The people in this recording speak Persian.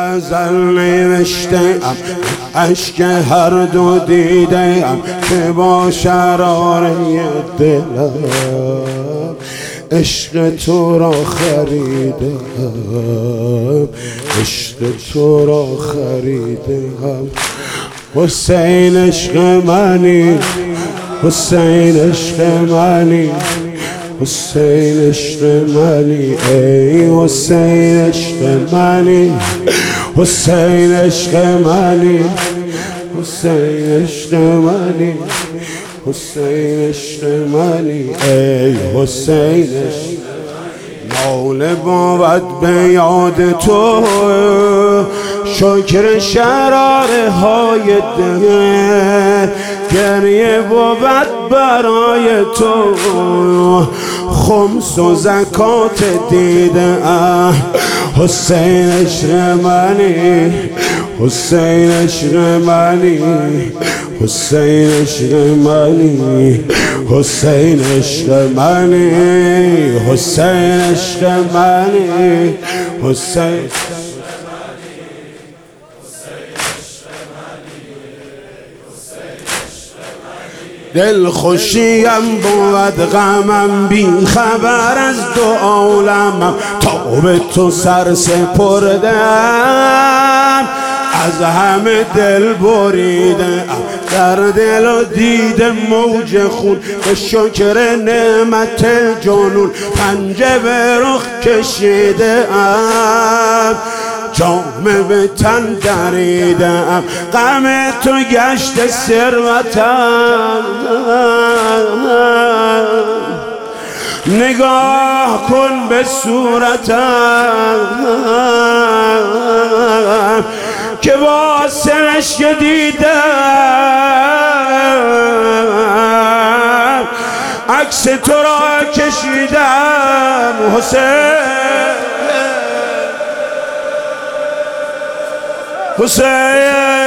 ازل نوشتم اشک هر دو دیدم که با شراره دلم عشق تو را خریدم، عشق تو را خریدم. حسین عشق منی، حسین عشق منی، حسین عشق منی، ای حسین عشق منی، حسین عشق منی، حسین عشق منی، حسین عشق منی، ای حسین عشق. ناله بود به یاد تو، شکر شراره های دل، گریه بود برای تو، خمس و زکات دیده. حسین عشق منی، حسین عشق منی، حسین عشق منی، حسین عشق منی، حسین عشق منی، حسین. دل خوشیم بود غمم بی خبر از دو عالمم، تا به تو سر سپردم، از همه دل بریدم، در دل و دیده موج خون، به شکر نعمت جنون پنجه به رخ کشیدم، جامه به تن دریدم، غم تو گشت ثروتم. نگاه کن به صورتم که با سرش دیدم، عکس تو را کشیدم. حسین، حسین